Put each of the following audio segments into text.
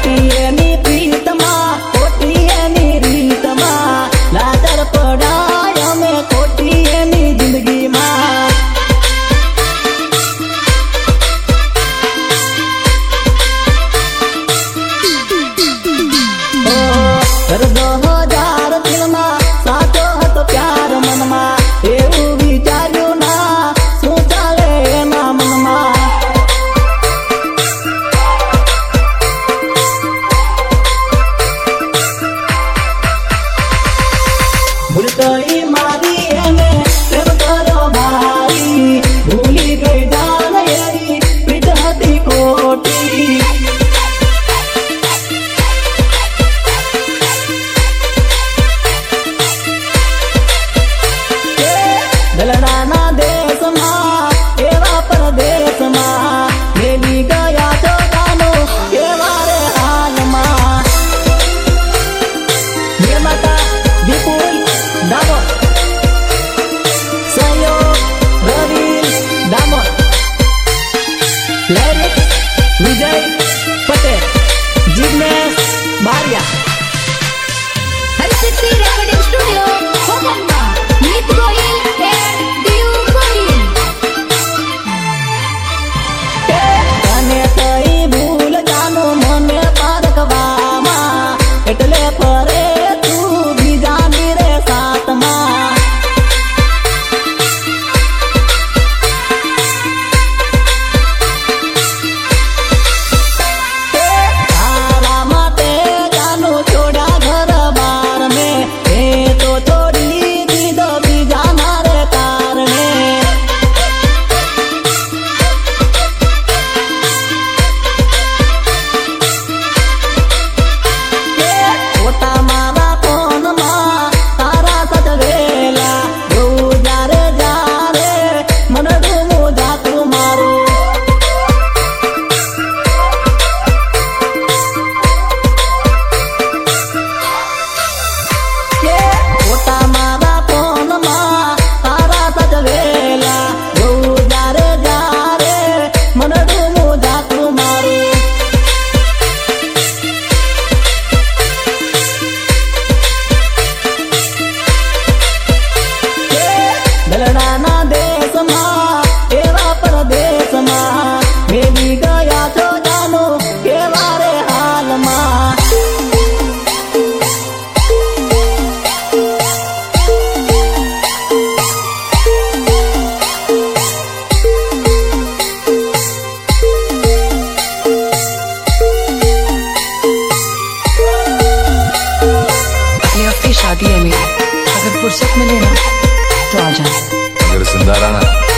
फुर्सत मिले ना तो आ जाना। अगर जिंदा रहना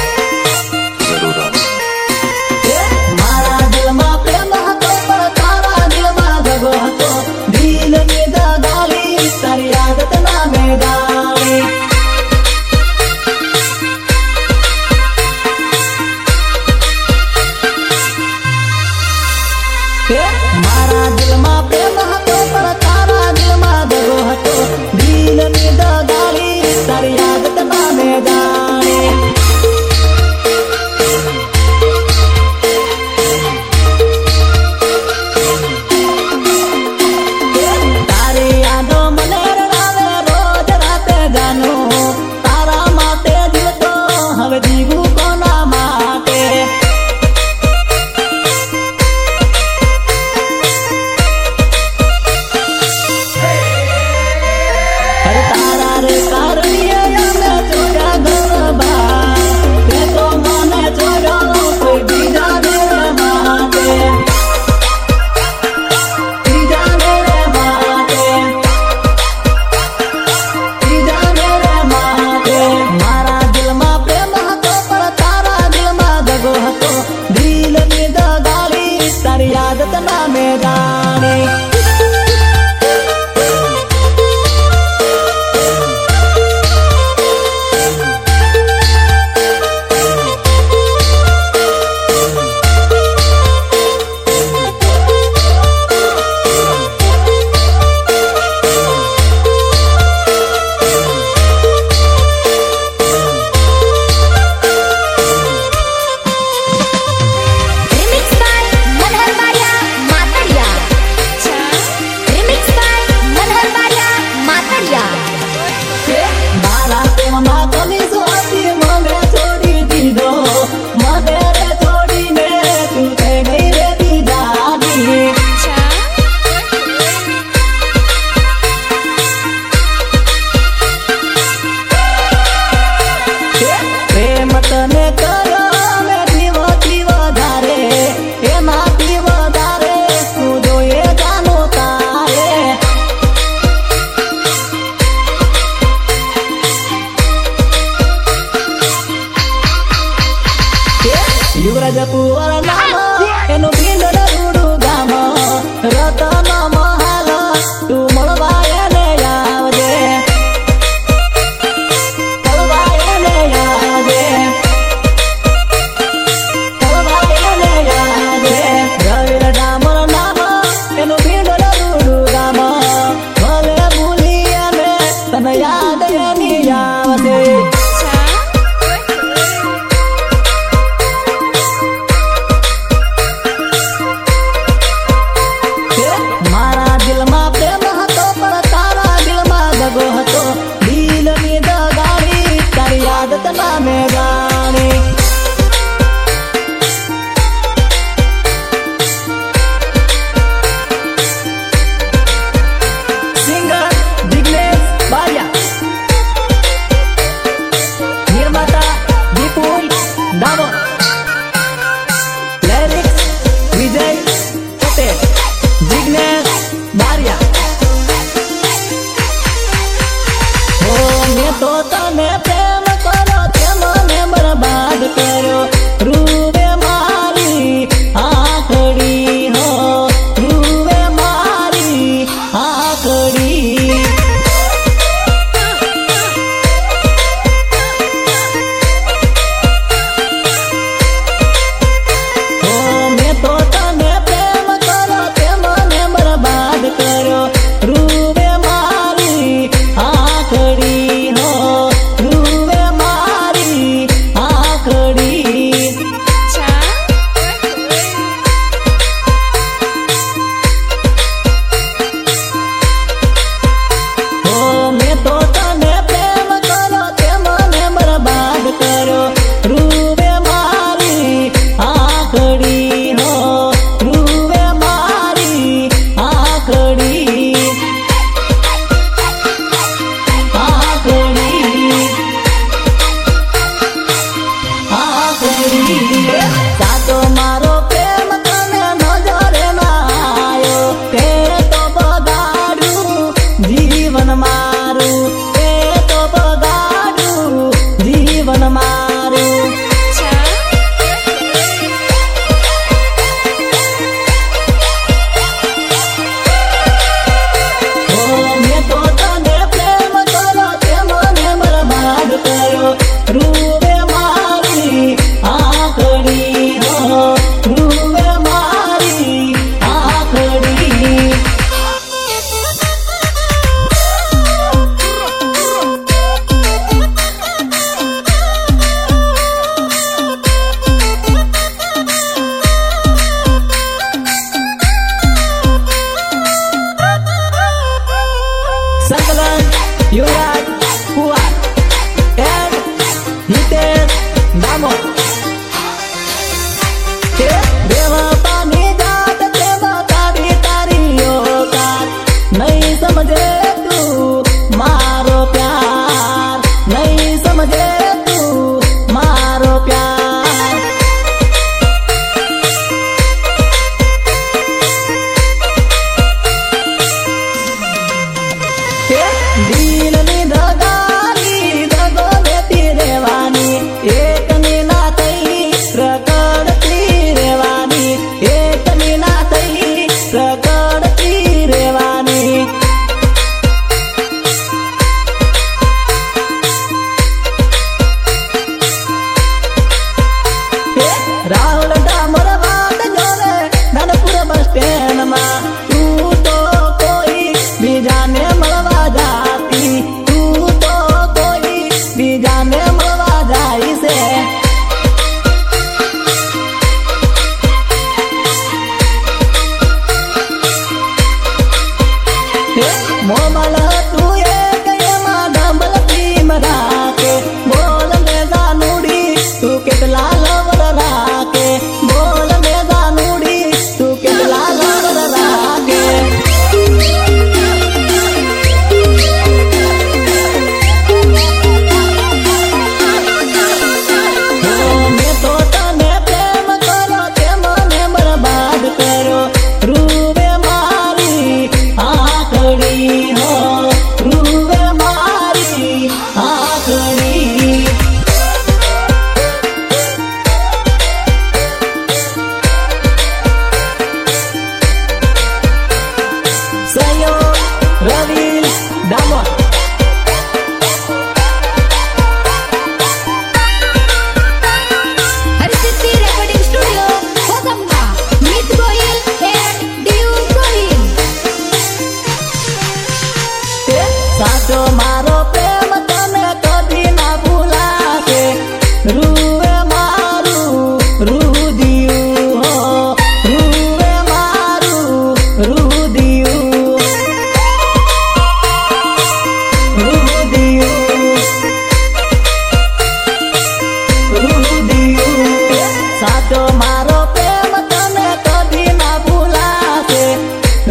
जरूर आना। मारा दिल मा प्रेम हतो पर तारा दिल मा जगो हतो दिल में दाली तारी आदत ना में डाली। मारा दिल मा प्रेम हतो पर तारा दिल मा जगो हतो दिल में दाली तारी आदत ना में डाली। तारी यादो मने रड़ावे रोज राते जानो तारा माते दिल तो हवे जीवू कोना माटे। अरे तारा रे कारनिया मैं चोरा गरबा ते तो मने चोरा कोई बीजा रे माटे। बीजा रे माटे बीजा रे माटे। मारा दिल मा प्रेम हतो पर तारा दिल मा जगो हतो दिल में दाली तारी आदत ना में जाने। Remix by Manhar Baria Mataria.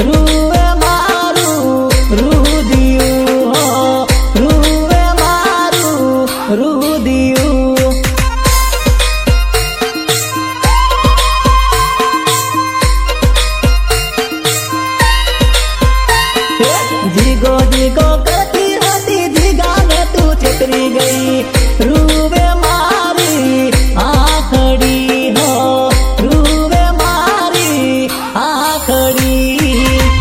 રૂવે મારું રુદિયું હો રૂવે મારું રુદિયું જીગો જીગો કરતી હતી જીગાને તું છેતરી ગઈ રૂવે મારી આખડી હો રૂવે મારી આખડી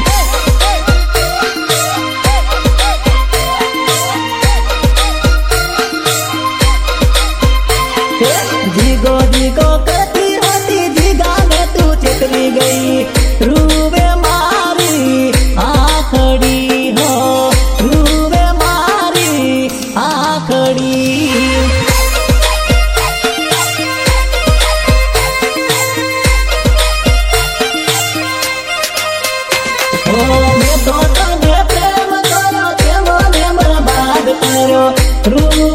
જીગો જીગો કરતી હતી જીગાને તું છેતરી ગઈ રૂવે મારી આખડી હો રૂવે મારી આખડી મેં તો તને પ્રેમ કર્યો તેવો ને બરબાદ કર્યો રૂ